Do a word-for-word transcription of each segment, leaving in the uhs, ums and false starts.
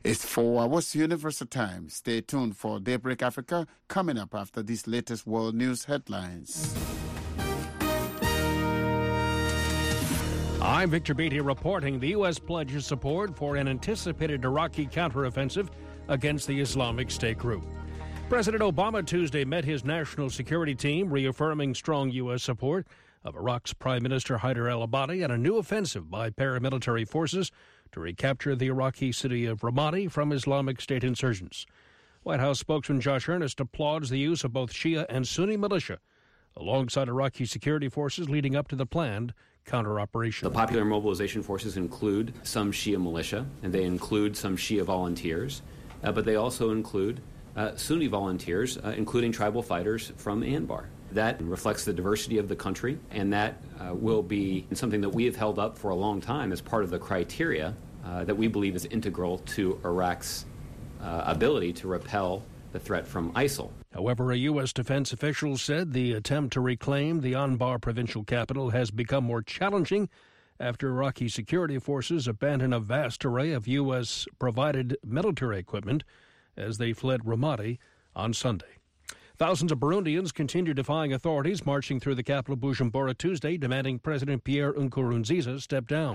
It's four hours Universal Time. Stay tuned for Daybreak Africa coming up after these latest world news headlines. I'm Victor Beatty reporting the U S pledges support for an anticipated Iraqi counteroffensive against the Islamic State group. President Obama Tuesday met his national security team, reaffirming strong U S support of Iraq's Prime Minister Haider al-Abadi and a new offensive by paramilitary forces to recapture the Iraqi city of Ramadi from Islamic State insurgents. White House spokesman Josh Earnest applauds the use of both Shia and Sunni militia alongside Iraqi security forces leading up to the planned counter-operation. The Popular Mobilization Forces include some Shia militia, and they include some Shia volunteers, uh, but they also include uh, Sunni volunteers, uh, including tribal fighters from Anbar. That reflects the diversity of the country, and that uh, will be something that we have held up for a long time as part of the criteria uh, that we believe is integral to Iraq's uh, ability to repel the threat from ISIL. However, a U S defense official said the attempt to reclaim the Anbar provincial capital has become more challenging after Iraqi security forces abandoned a vast array of U S-provided military equipment as they fled Ramadi on Sunday. Thousands of Burundians continue defying authorities, marching through the capital Bujumbura Tuesday, demanding President Pierre Nkurunziza step down.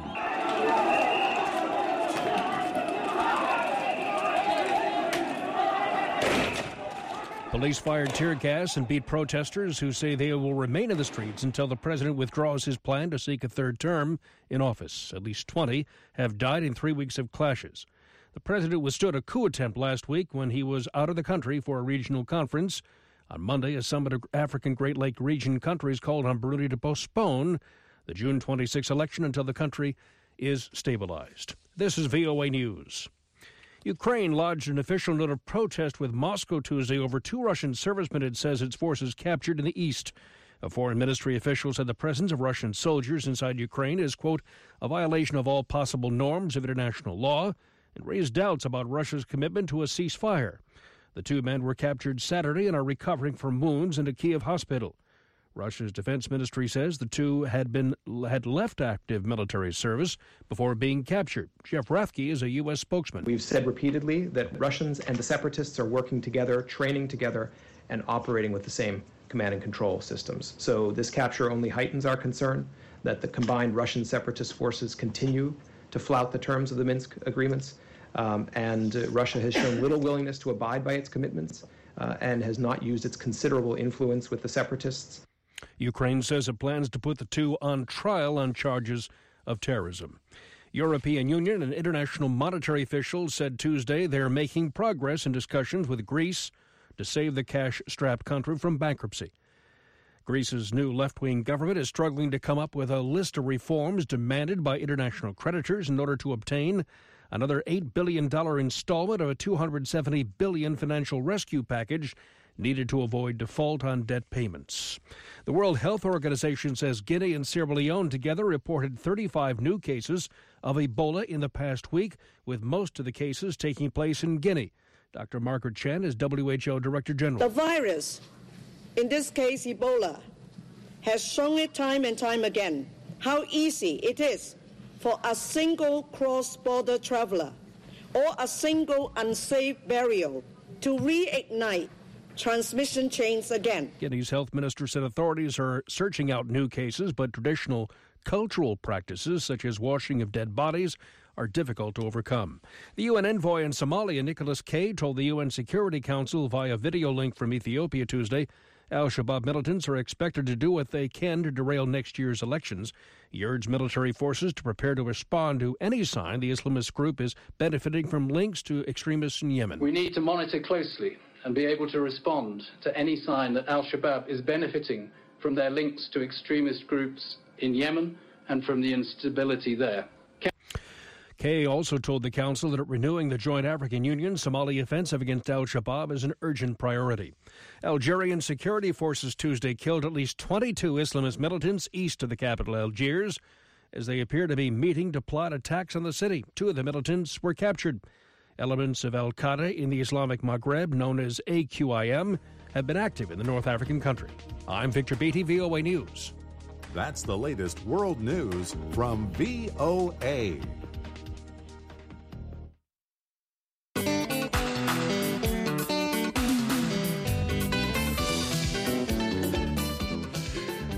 Police fired tear gas and beat protesters who say they will remain in the streets until the president withdraws his plan to seek a third term in office. At least twenty have died in three weeks of clashes. The president withstood a coup attempt last week when he was out of the country for a regional conference. On Monday, a summit of African Great Lake region countries called on Burundi to postpone the June twenty-sixth election until the country is stabilized. This is V O A News. Ukraine lodged an official note of protest with Moscow Tuesday over two Russian servicemen it says its forces captured in the east. A foreign ministry official said the presence of Russian soldiers inside Ukraine is, quote, a violation of all possible norms of international law, and raised doubts about Russia's commitment to a ceasefire. The two men were captured Saturday and are recovering from wounds in a Kiev hospital. Russia's defense ministry says the two had been had left active military service before being captured. Jeff Rathke is a U S spokesman. We've said repeatedly that Russians and the separatists are working together, training together, and operating with the same command and control systems. So this capture only heightens our concern that the combined Russian separatist forces continue to flout the terms of the Minsk agreements. Um, and uh, Russia has shown little willingness to abide by its commitments uh, and has not used its considerable influence with the separatists. Ukraine says it plans to put the two on trial on charges of terrorism. European Union and international monetary officials said Tuesday they're making progress in discussions with Greece to save the cash-strapped country from bankruptcy. Greece's new left-wing government is struggling to come up with a list of reforms demanded by international creditors in order to obtain another eight billion dollars installment of a two hundred seventy billion dollars financial rescue package needed to avoid default on debt payments. The World Health Organization says Guinea and Sierra Leone together reported thirty-five new cases of Ebola in the past week, with most of the cases taking place in Guinea. Doctor Margaret Chan is W H O Director General. The virus, in this case Ebola, has shown it time and time again how easy it is for a single cross-border traveler or a single unsafe burial to reignite transmission chains again. Guinea's health minister said authorities are searching out new cases, but traditional cultural practices such as washing of dead bodies are difficult to overcome. The U N envoy in Somalia, Nicholas K., told the U N Security Council via video link from Ethiopia Tuesday Al-Shabaab militants are expected to do what they can to derail next year's elections. He urged military forces to prepare to respond to any sign the Islamist group is benefiting from links to extremists in Yemen. We need to monitor closely and be able to respond to any sign that Al-Shabaab is benefiting from their links to extremist groups in Yemen and from the instability there. Kay also told the council that renewing the joint African Union-Somali offensive against al-Shabaab is an urgent priority. Algerian security forces Tuesday killed at least twenty-two Islamist militants east of the capital, Algiers, as they appear to be meeting to plot attacks on the city. Two of the militants were captured. Elements of al-Qaeda in the Islamic Maghreb, known as A Q I M, have been active in the North African country. I'm Victor Beatty, V O A News. That's the latest world news from V O A.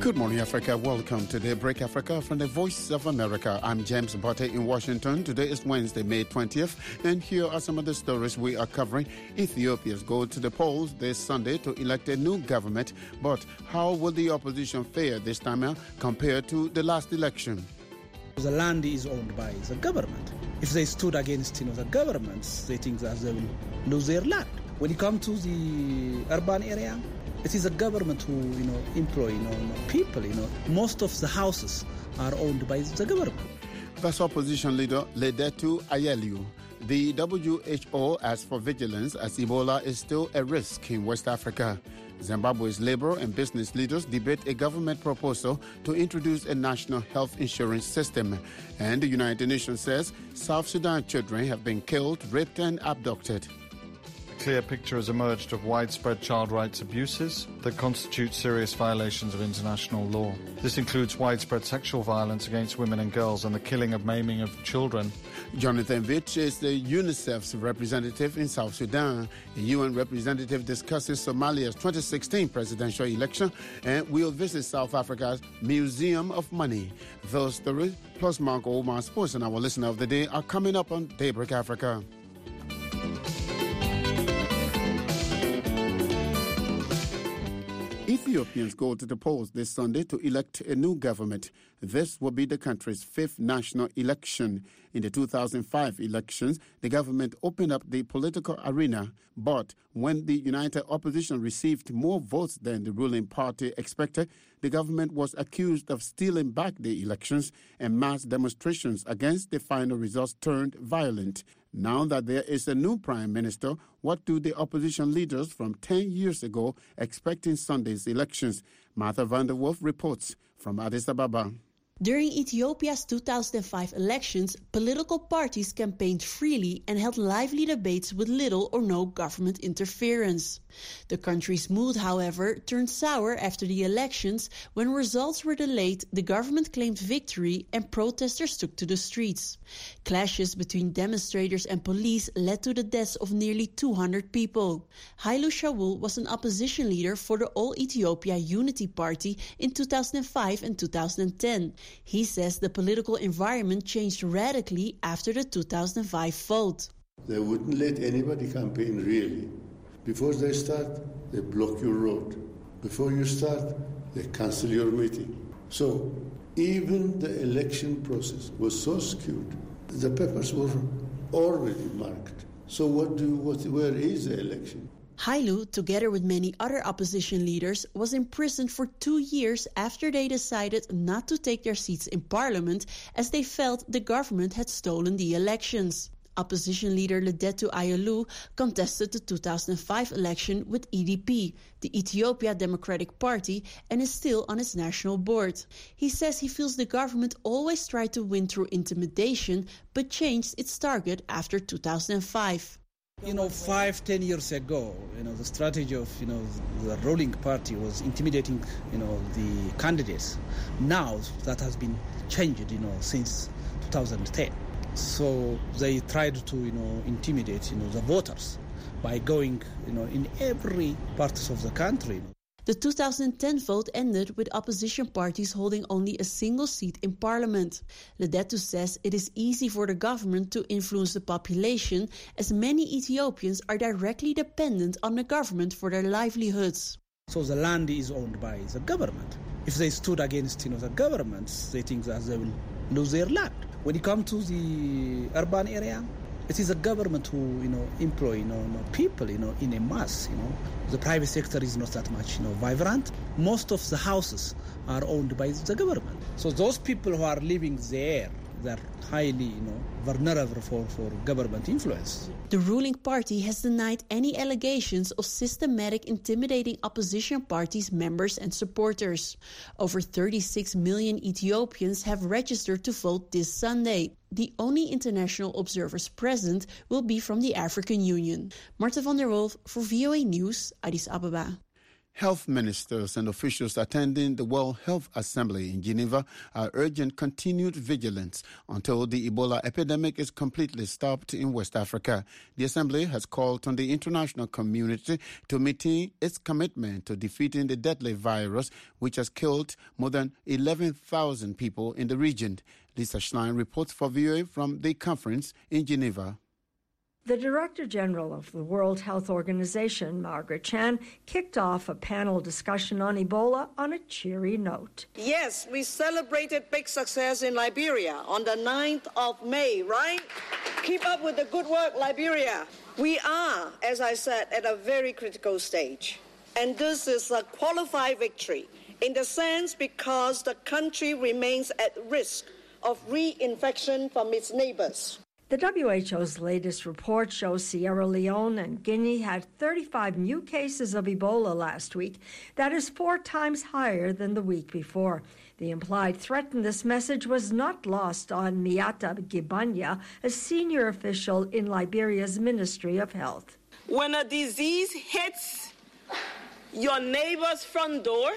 Good morning, Africa. Welcome to Daybreak Africa from the Voice of America. I'm James Botte in Washington. Today is Wednesday, May twentieth, and here are some of the stories we are covering. Ethiopians go to the polls this Sunday to elect a new government, but how will the opposition fare this time out compared to the last election? The land is owned by the government. If they stood against you know, the governments, they think that they will lose their land. When you come to the urban area, it is the government who, you know, employ, you know, people, you know. Most of the houses are owned by the government. That's opposition leader Ledetu Ayaliu. The W H O asks for vigilance as Ebola is still a risk in West Africa. Zimbabwe's labor and business leaders debate a government proposal to introduce a national health insurance system. And the United Nations says South Sudan children have been killed, raped and abducted. A clear picture has emerged of widespread child rights abuses that constitute serious violations of international law. This includes widespread sexual violence against women and girls and the killing and maiming of children. Jonathan Vitch is the UNICEF's representative in South Sudan. The U N representative discusses Somalia's twenty sixteen presidential election and will visit South Africa's Museum of Money. Those stories, plus Mark Omar Sports and our listener of the day, are coming up on Daybreak Africa. Ethiopians go to the polls this Sunday to elect a new government. This will be the country's fifth national election. In the two thousand five elections, the government opened up the political arena, but when the United Opposition received more votes than the ruling party expected, the government was accused of stealing back the elections, and mass demonstrations against the final results turned violent. Now that there is a new prime minister, what do the opposition leaders from ten years ago expect in Sunday's elections? Martha van der Wolf reports from Addis Ababa. During Ethiopia's two thousand five elections, political parties campaigned freely and held lively debates with little or no government interference. The country's mood, however, turned sour after the elections. When results were delayed, the government claimed victory and protesters took to the streets. Clashes between demonstrators and police led to the deaths of nearly two hundred people. Hailu Shaul was an opposition leader for the All Ethiopia Unity Party in two thousand five and two thousand ten. He says the political environment changed radically after the two thousand five vote. They wouldn't let anybody campaign, really. Before they start, they block your road. Before you start, they cancel your meeting. So even the election process was so skewed. The papers were already marked. So what do what, where is the election? Hailu, together with many other opposition leaders, was imprisoned for two years after they decided not to take their seats in parliament as they felt the government had stolen the elections. Opposition leader Ledetu Ayaliu contested the two thousand five election with E D P, the Ethiopia Democratic Party, and is still on its national board. He says he feels the government always tried to win through intimidation, but changed its target after two thousand five. You know, five, ten years ago, you know, the strategy of, you know, the ruling party was intimidating, you know, the candidates. Now that has been changed, you know, since two thousand ten. So they tried to, you know, intimidate, you know, the voters by going, you know, in every part of the country. The two thousand ten vote ended with opposition parties holding only a single seat in parliament. Ledetu says it is easy for the government to influence the population as many Ethiopians are directly dependent on the government for their livelihoods. So the land is owned by the government. If they stood against, you know, the governments, they think that they will lose their land. When you come to the urban area, it is the government who, you know, employ, you know, people, you know, in a mass, you know. The private sector is not that much, you know, vibrant. Most of the houses are owned by the government. So those people who are living there, they're highly, you know, vulnerable for, for government influence. The ruling party has denied any allegations of systematic intimidating opposition parties' members and supporters. Over thirty-six million Ethiopians have registered to vote this Sunday. The only international observers present will be from the African Union. Martha van der Wolf for V O A News, Addis Ababa. Health ministers and officials attending the World Health Assembly in Geneva are urging continued vigilance until the Ebola epidemic is completely stopped in West Africa. The Assembly has called on the international community to maintain its commitment to defeating the deadly virus, which has killed more than eleven thousand people in the region. Lisa Schlein reports for V O A from the conference in Geneva. The Director General of the World Health Organization, Margaret Chan, kicked off a panel discussion on Ebola on a cheery note. Yes, we celebrated big success in Liberia on the ninth of May, right? Keep up with the good work, Liberia. We are, as I said, at a very critical stage. And this is a qualified victory in the sense because the country remains at risk of reinfection from its neighbors. The W H O's latest report shows Sierra Leone and Guinea had thirty-five new cases of Ebola last week. That is four times higher than the week before. The implied threat in this message was not lost on Miata Gibanya, a senior official in Liberia's Ministry of Health. When a disease hits your neighbor's front door,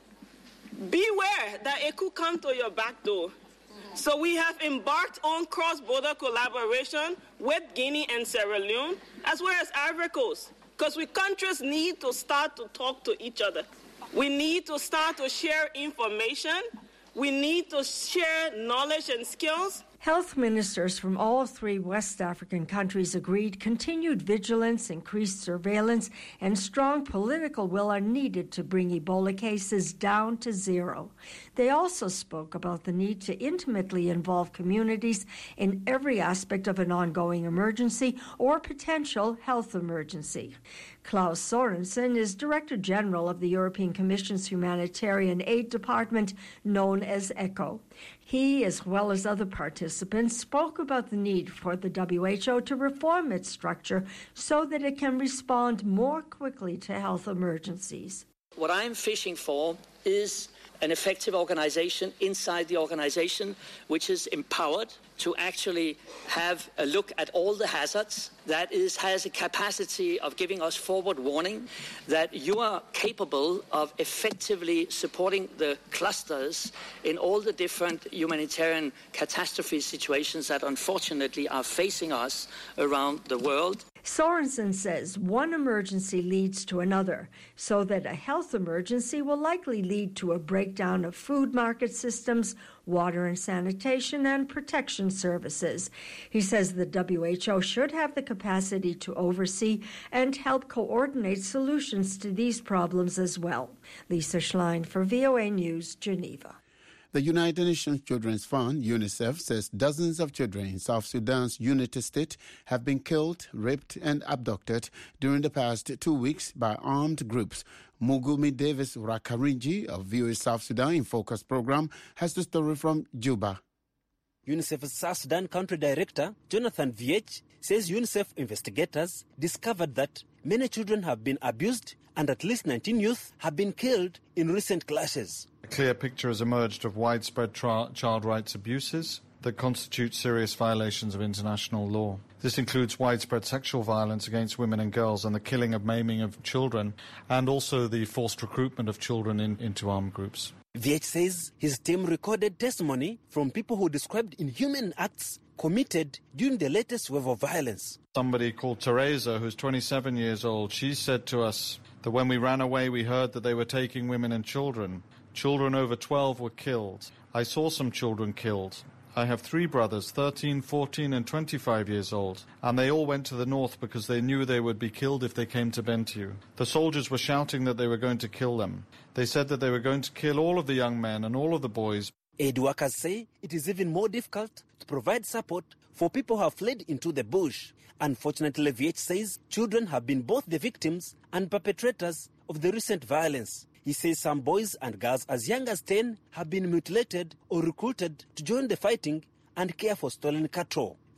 beware that it could come to your back door. So we have embarked on cross-border collaboration with Guinea and Sierra Leone, as well as Ivory Coast, because we countries need to start to talk to each other. We need to start to share information. We need to share knowledge and skills. Health ministers from all three West African countries agreed continued vigilance, increased surveillance, and strong political will are needed to bring Ebola cases down to zero. They also spoke about the need to intimately involve communities in every aspect of an ongoing emergency or potential health emergency. Klaus Sorensen is Director General of the European Commission's Humanitarian Aid Department, known as ECHO. He, as well as other participants, spoke about the need for the W H O to reform its structure so that it can respond more quickly to health emergencies. What I'm fishing for is an effective organization inside the organization which is empowered to actually have a look at all the hazards, that is, has a capacity of giving us forward warning, that you are capable of effectively supporting the clusters in all the different humanitarian catastrophe situations that unfortunately are facing us around the world. Sorensen says one emergency leads to another, so that a health emergency will likely lead to a breakdown of food market systems, water and sanitation, and protection services. He says the W H O should have the capacity to oversee and help coordinate solutions to these problems as well. Lisa Schlein for V O A News, Geneva. The United Nations Children's Fund, UNICEF, says dozens of children in South Sudan's Unity State have been killed, raped, and abducted during the past two weeks by armed groups. Mugumi Davis Rakarinji of V O A South Sudan in Focus program has the story from Juba. UNICEF's South Sudan country director, Jonathan V H, says UNICEF investigators discovered that many children have been abused and at least nineteen youth have been killed in recent clashes. A clear picture has emerged of widespread tra- child rights abuses that constitute serious violations of international law. This includes widespread sexual violence against women and girls and the killing and maiming of children, and also the forced recruitment of children in, into armed groups. V H says his team recorded testimony from people who described inhuman acts committed during the latest wave of violence. Somebody called Teresa, who's twenty-seven years old, she said to us that when we ran away, we heard that they were taking women and children. Children over twelve were killed. I saw some children killed. I have three brothers, thirteen, fourteen and twenty-five years old, and they all went to the north because they knew they would be killed if they came to Bentiu. The soldiers were shouting that they were going to kill them. They said that they were going to kill all of the young men and all of the boys. Aid workers say it is even more difficult to provide support for people who have fled into the bush. Unfortunately, V H says children have been both the victims and perpetrators of the recent violence. He says some boys and girls as young as ten have been mutilated or recruited to join the fighting and care for stolen cattle.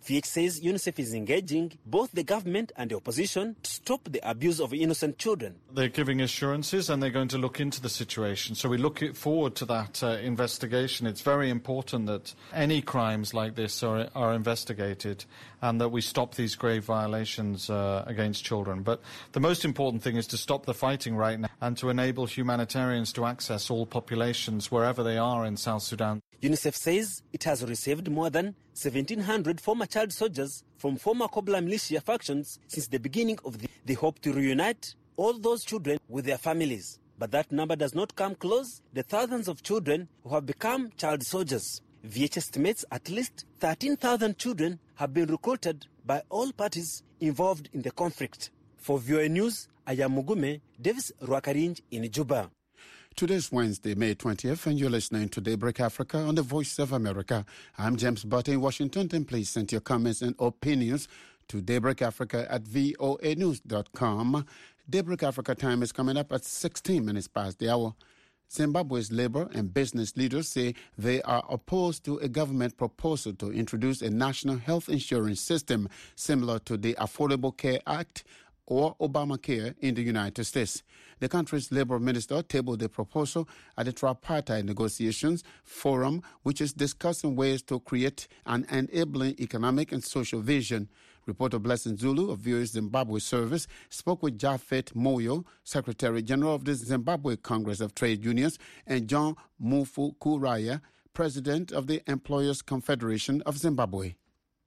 V H says UNICEF is engaging both the government and the opposition to stop the abuse of innocent children. They're giving assurances and they're going to look into the situation. So we look forward to that uh, investigation. It's very important that any crimes like this are, are investigated and that we stop these grave violations uh, against children. But the most important thing is to stop the fighting right now and to enable humanitarians to access all populations wherever they are in South Sudan. UNICEF says it has received more than seventeen hundred former child soldiers from former Kobla militia factions since the beginning of the... They hope to reunite all those children with their families. But that number does not come close the thousands of children who have become child soldiers. V H estimates at least thirteen thousand children have been recruited by all parties involved in the conflict. For V O A News, I am Mugume Davis Rwakarinj in Juba. Today's Wednesday, May twentieth, and you're listening to Daybreak Africa on the Voice of America. I'm James Butter in Washington, and please send your comments and opinions to daybreakafrica at voa news dot com. Daybreak Africa time is coming up at sixteen minutes past the hour. Zimbabwe's labor and business leaders say they are opposed to a government proposal to introduce a national health insurance system similar to the Affordable Care Act or Obamacare in the United States. The country's labor minister tabled the proposal at the tripartite negotiations forum, which is discussing ways to create an enabling economic and social vision. Reporter Blessing Zulu of V O A's Zimbabwe service spoke with Japhet Moyo, Secretary General of the Zimbabwe Congress of Trade Unions, and John Mufu Kuraya, President of the Employers Confederation of Zimbabwe.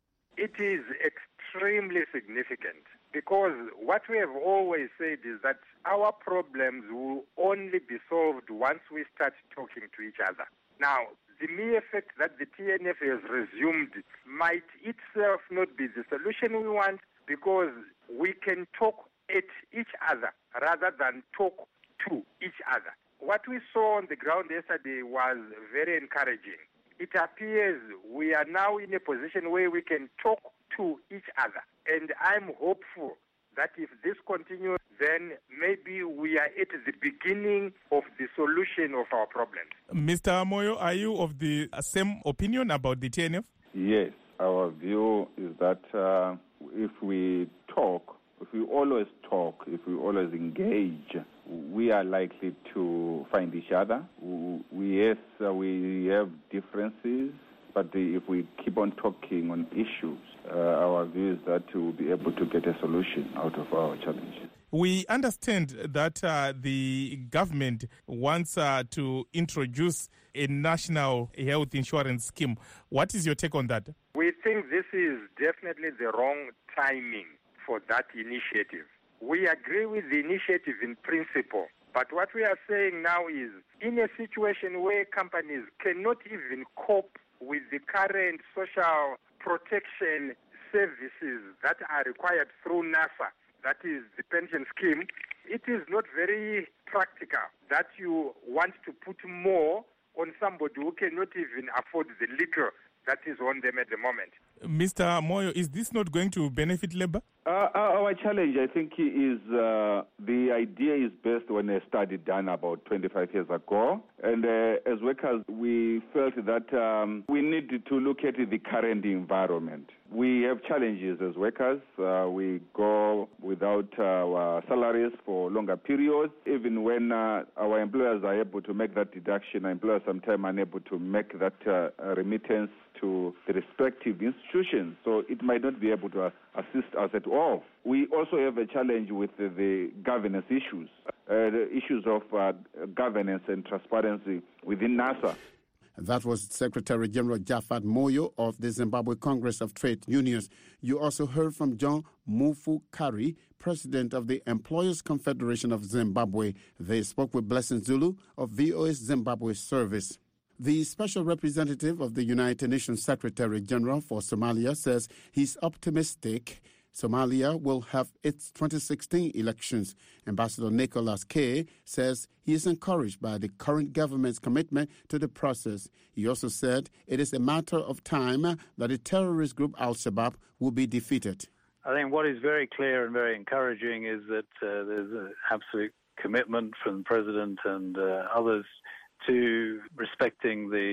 It is extremely significant because what we have always said is that our problems will only be solved once we start talking to each other. Now, the mere fact that the T N F has resumed might itself not be the solution we want because we can talk at each other rather than talk to each other. What we saw on the ground yesterday was very encouraging. It appears we are now in a position where we can talk to each other. And I'm hopeful that if this continues, then maybe we are at the beginning of the solution of our problems. Mister Moyo, are you of the same opinion about the T N F? Yes, our view is that uh, if we talk, if we always talk, if we always engage, we are likely to find each other. We, yes, uh, we have differences, but if we keep on talking on issues, uh, our view is that we'll be able to get a solution out of our challenges. We understand that uh, the government wants uh, to introduce a national health insurance scheme. What is your take on that? We think this is definitely the wrong timing for that initiative. We agree with the initiative in principle, but what we are saying now is in a situation where companies cannot even cope with the current social protection services that are required through NASA, that is the pension scheme, it is not very practical that you want to put more on somebody who cannot even afford the little that is on them at the moment. Mister Moyo, is this not going to benefit labor? Uh, our challenge, I think, is uh, the idea is based on a study done about twenty-five years ago. And uh, as workers, we felt that um, we needed to look at the current environment. We have challenges as workers. Uh, we go without our salaries for longer periods. Even when uh, our employers are able to make that deduction, our employers sometimes are unable to make that uh, remittance to the respective institutions. So it might not be able to assist us at all. We also have a challenge with the, the governance issues, uh, the issues of uh, governance and transparency within NASA. That was Secretary General Japhet Moyo of the Zimbabwe Congress of Trade Unions. You also heard from John Mufu Kari, President of the Employers Confederation of Zimbabwe. They spoke with Blessing Zulu of V O A's Zimbabwe service. The special representative of the United Nations Secretary General for Somalia says he's optimistic Somalia will have its twenty sixteen elections. Ambassador Nicholas K. says he is encouraged by the current government's commitment to the process. He also said it is a matter of time that the terrorist group Al-Shabaab will be defeated. I think what is very clear and very encouraging is that uh, there's an absolute commitment from the President and uh, others to respecting the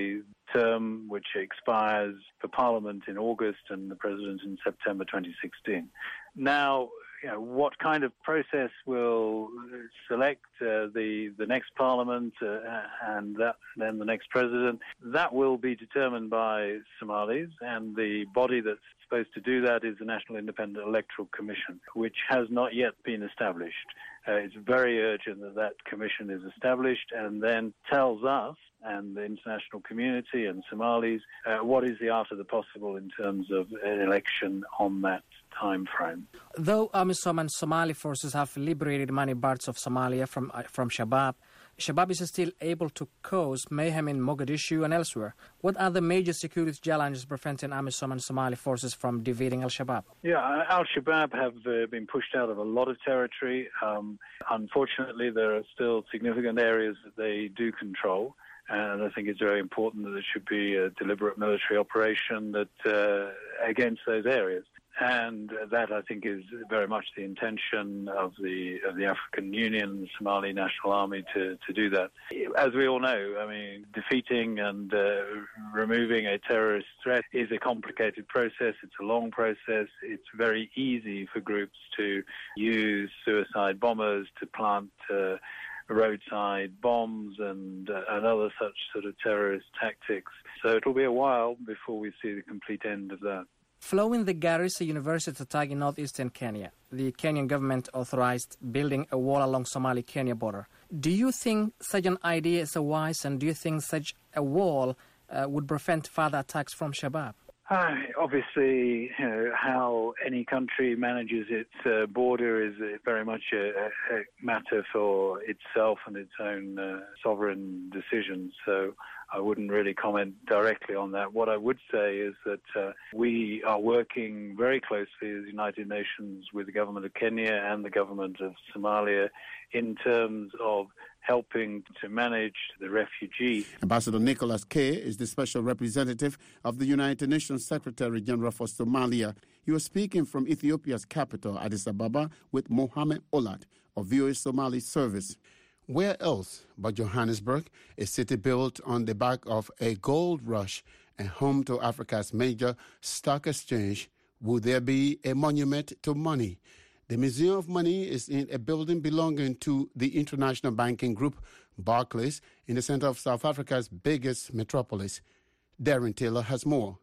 term, which expires for Parliament in August and the President in September twenty sixteen. Now, you know, what kind of process will select uh, the the next Parliament uh, and that, then the next President, that will be determined by Somalis, and the body that's supposed to do that is the National Independent Electoral Commission, which has not yet been established. Uh, it's very urgent that that commission is established and then tells us and the international community and Somalis uh, what is the art of the possible in terms of an election on that time frame. Though AMISOM and Somali forces have liberated many parts of Somalia from uh, from Shabaab, Shabaab is still able to cause mayhem in Mogadishu and elsewhere. What are the major security challenges preventing AMISOM and Somali forces from defeating Al-Shabaab? Yeah, Al-Shabaab have uh, been pushed out of a lot of territory. Um, unfortunately, there are still significant areas that they do control. And I think it's very important that there should be a deliberate military operation that uh, against those areas. And that, I think, is very much the intention of the of the African Union, the Somali National Army, to, to do that. As we all know, I mean, defeating and uh, removing a terrorist threat is a complicated process. It's a long process. It's very easy for groups to use suicide bombers to plant uh, roadside bombs and, uh, and other such sort of terrorist tactics. So it'll be a while before we see the complete end of that. Following the Garissa University attack in northeastern Kenya, the Kenyan government authorized building a wall along Somali-Kenya border. Do you think such an idea is wise, and do you think such a wall uh, would prevent further attacks from Shabaab? Uh, obviously, you know, how any country manages its uh, border is uh, very much a, a matter for itself and its own uh, sovereign decisions. So I wouldn't really comment directly on that. What I would say is that uh, we are working very closely as United Nations with the government of Kenya and the government of Somalia in terms of helping to manage the refugee. Ambassador Nicholas K. is the special representative of the United Nations Secretary General for Somalia. He was speaking from Ethiopia's capital, Addis Ababa, with Mohammed Olat of V O A Somali Service. Where else but Johannesburg, a city built on the back of a gold rush and home to Africa's major stock exchange, would there be a monument to money? The Museum of Money is in a building belonging to the international banking group Barclays in the center of South Africa's biggest metropolis. Darren Taylor has more.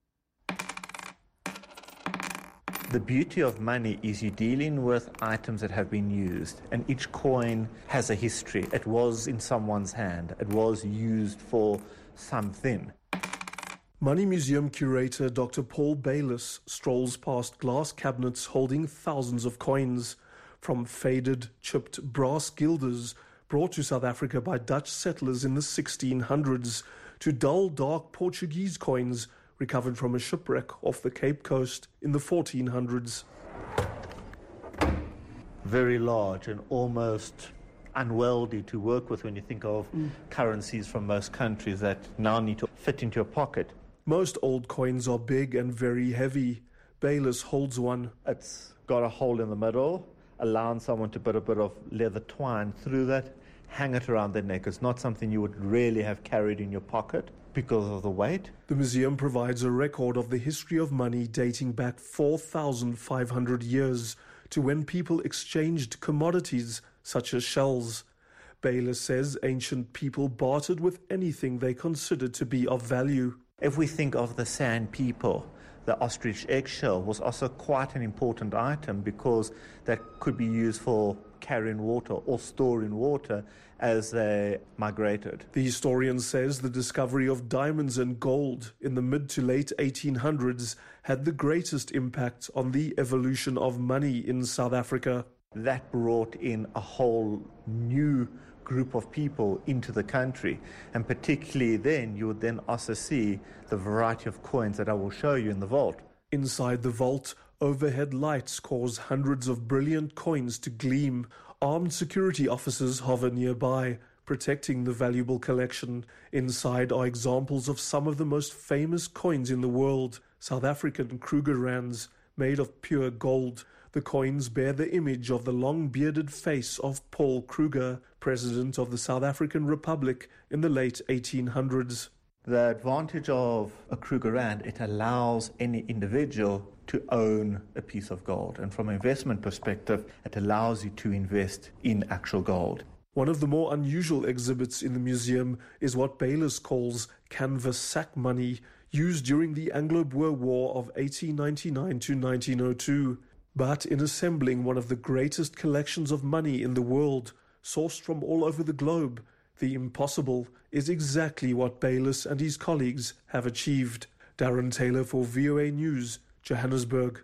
The beauty of money is you're dealing with items that have been used, and each coin has a history. It was in someone's hand. It was used for something. Money Museum curator Doctor Paul Bayliss strolls past glass cabinets holding thousands of coins, from faded, chipped brass guilders brought to South Africa by Dutch settlers in the sixteen hundreds, to dull, dark Portuguese coins recovered from a shipwreck off the Cape Coast in the fourteen hundreds. Very large and almost unwieldy to work with when you think of mm. currencies from most countries that now need to fit into your pocket. Most old coins are big and very heavy. Bayliss holds one. It's got a hole in the middle, allowing someone to put a bit of leather twine through that, hang it around their neck. It's not something you would really have carried in your pocket because of the weight. The museum provides a record of the history of money dating back four thousand five hundred years to when people exchanged commodities such as shells. Bayliss says ancient people bartered with anything they considered to be of value. If we think of the San people, the ostrich eggshell was also quite an important item because that could be used for carrying water or storing water as they migrated. The historian says the discovery of diamonds and gold in the mid to late eighteen hundreds had the greatest impact on the evolution of money in South Africa. That brought in a whole new group of people into the country, and particularly then you would then also see the variety of coins that I will show you in the vault. Inside the vault, overhead lights cause hundreds of brilliant coins to gleam. Armed security officers hover nearby, protecting the valuable collection. Inside are examples of some of the most famous coins in the world, South African Kruger rands made of pure gold. The coins bear the image of the long-bearded face of Paul Kruger, president of the South African Republic in the late eighteen hundreds. The advantage of a Krugerrand, it allows any individual to own a piece of gold. And from an investment perspective, it allows you to invest in actual gold. One of the more unusual exhibits in the museum is what Baylis calls canvas sack money, used during the Anglo-Boer War of eighteen ninety-nine to nineteen oh two. But in assembling one of the greatest collections of money in the world, sourced from all over the globe, the impossible is exactly what Baylis and his colleagues have achieved. Darren Taylor for V O A News, Johannesburg.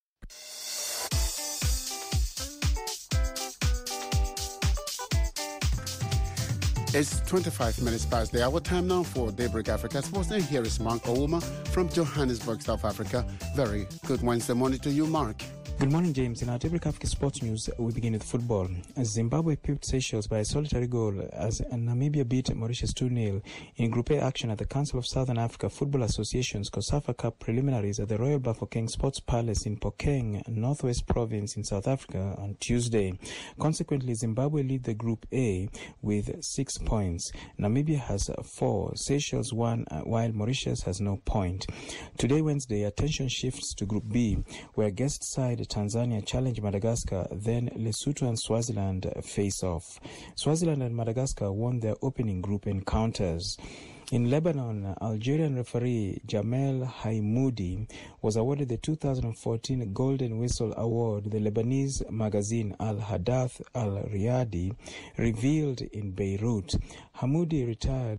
It's twenty-five minutes past the hour. Time now for Daybreak Africa Sports. And here is Mark Ouma from Johannesburg, South Africa. Very good Wednesday morning to you, Mark. Good morning, James. In our Daybreak Africa Sports News, we begin with football. Zimbabwe pipped Seychelles by a solitary goal as Namibia beat Mauritius two nil in Group A action at the Council of Southern Africa Football Association's COSAFA Cup preliminaries at the Royal Bafokeng Sports Palace in Phokeng, Northwest Province in South Africa on Tuesday. Consequently, Zimbabwe lead the Group A with six points. Namibia has four, Seychelles one, while Mauritius has no point. Today, Wednesday, attention shifts to Group B, where guest side Tanzania challenge Madagascar, then Lesotho and Swaziland face off. Swaziland and Madagascar won their opening group encounters. In Lebanon, Algerian referee Jamel Haimoudi was awarded the two thousand fourteen Golden Whistle Award, the Lebanese magazine Al Hadath Al Riyadi revealed in Beirut. Hamoudi retired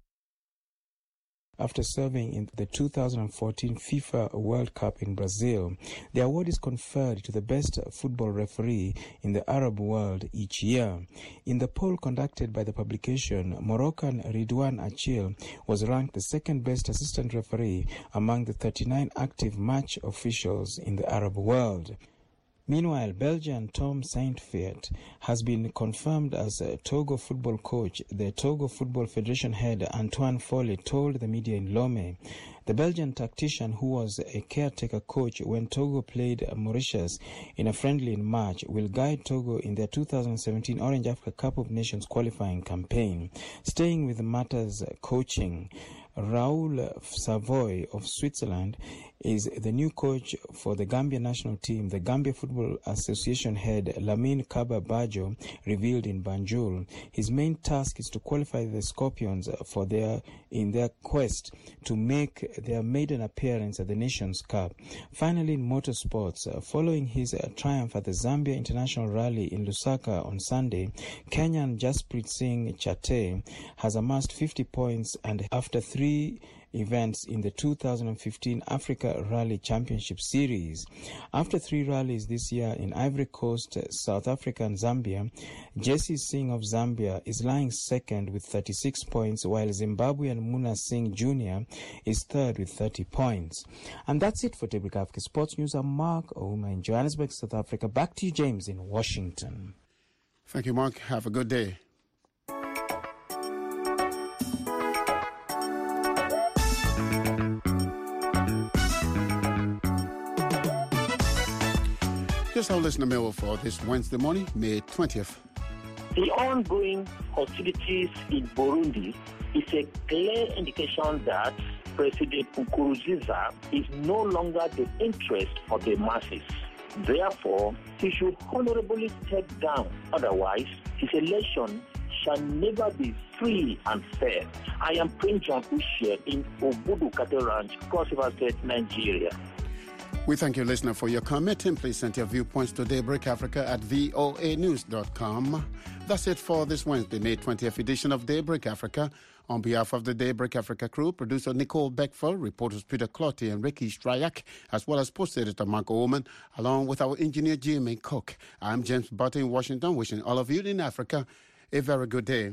after serving in the two thousand fourteen FIFA World Cup in Brazil. The award is conferred to the best football referee in the Arab world each year. In the poll conducted by the publication, Moroccan Ridwan Achil was ranked the second best assistant referee among the thirty-nine active match officials in the Arab world. Meanwhile, Belgian Tom Saintfiet has been confirmed as a Togo football coach. The Togo Football Federation head Antoine Foley told the media in Lomé. The Belgian tactician, who was a caretaker coach when Togo played Mauritius in a friendly in March, will guide Togo in their two thousand seventeen Orange Africa Cup of Nations qualifying campaign. Staying with matters coaching, Raoul Savoy of Switzerland is the new coach for the Gambia national team. The Gambia Football Association head Lamine Kaba Bajo revealed in Banjul. His main task is to qualify the Scorpions for their in their quest to make their maiden appearance at the Nations Cup. Finally, in motorsports, following his triumph at the Zambia International Rally in Lusaka on Sunday, Kenyan Jasprit Singh Chate has amassed fifty points, and after three events in the two thousand fifteen Africa Rally Championship Series. After three rallies this year in Ivory Coast, South Africa and Zambia, Jesse Singh of Zambia is lying second with thirty-six points, while Zimbabwean Muna Singh Junior is third with thirty points. And that's it for Daybreak Africa Sports News. I'm Mark Ouma in Johannesburg, South Africa. Back to you, James, in Washington. Thank you, Mark. Have a good day. Here's our listener mail for this Wednesday morning, May twentieth. The ongoing hostilities in Burundi is a clear indication that President Nkurunziza is no longer the interest of the masses. Therefore, he should honorably step down. Otherwise, his election shall never be free and fair. I am Prince John Usher in Obudu Cattle Ranch, Cross River State, Nigeria. We thank you, listener, for your comment, and please send your viewpoints to Daybreak Africa at v o a news dot com. That's it for this Wednesday, May twentieth edition of Daybreak Africa. On behalf of the Daybreak Africa crew, producer Nicole Beckford, reporters Peter Clotty and Ricky Strayak, as well as post editor Mark Oman, along with our engineer Jimmy Cook. I'm James Butter in Washington, wishing all of you in Africa a very good day.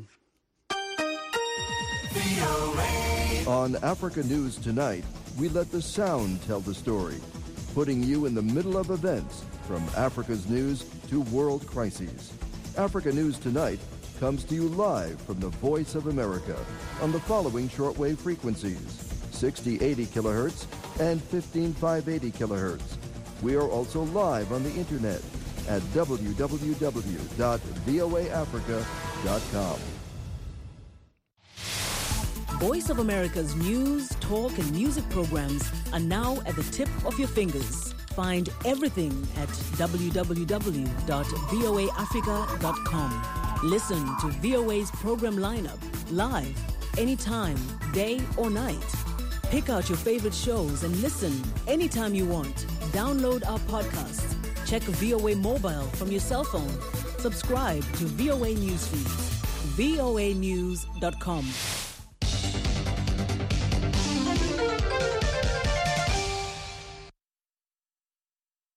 On Africa News Tonight, we let the sound tell the story, putting you in the middle of events from Africa's news to world crises. Africa News Tonight comes to you live from the Voice of America on the following shortwave frequencies: sixty eighty kilohertz and fifteen five eighty kilohertz. We are also live on the internet at w w w dot v o a africa dot com. Voice of America's news, talk, and music programs are now at the tip of your fingers. Find everything at w w w dot v o a africa dot com. Listen to V O A's program lineup live, anytime, day or night. Pick out your favorite shows and listen anytime you want. Download our podcasts. Check V O A Mobile from your cell phone. Subscribe to V O A Newsfeed. v o a news dot com.